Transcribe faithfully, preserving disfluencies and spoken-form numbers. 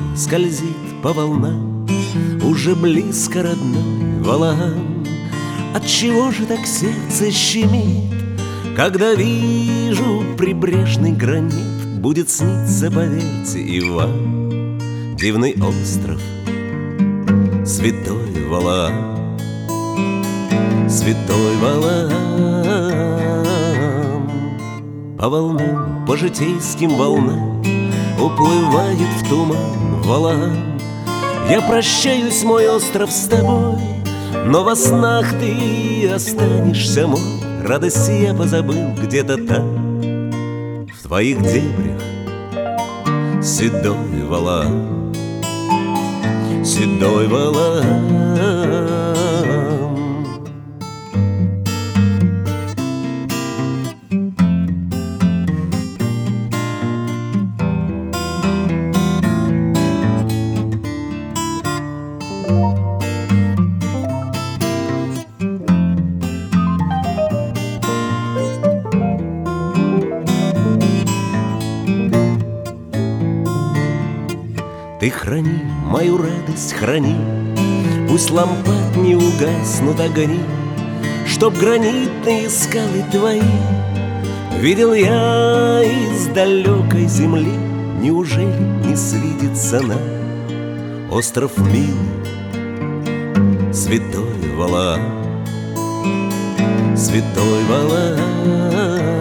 скользит по волнам, уже близко родной Валаам. Отчего же так сердце щемит, когда вижу прибрежный гранит? Будет сниться, поверьте, и вам дивный остров, святой Валаам, святой Валаам. По волнам, по житейским волнам уплывает в туман Валаам. Я прощаюсь, мой остров, с тобой, но во снах ты останешься мой. Радость я позабыл где-то там, в твоих дебрях, седой Валаам, седой Валаам. Ты храни мою радость, храни, пусть лампад не угаснут огни, чтоб гранитные скалы твои видел я из далекой земли. Неужели не свидится нам остров милый, святой Валаам, святой Валаам?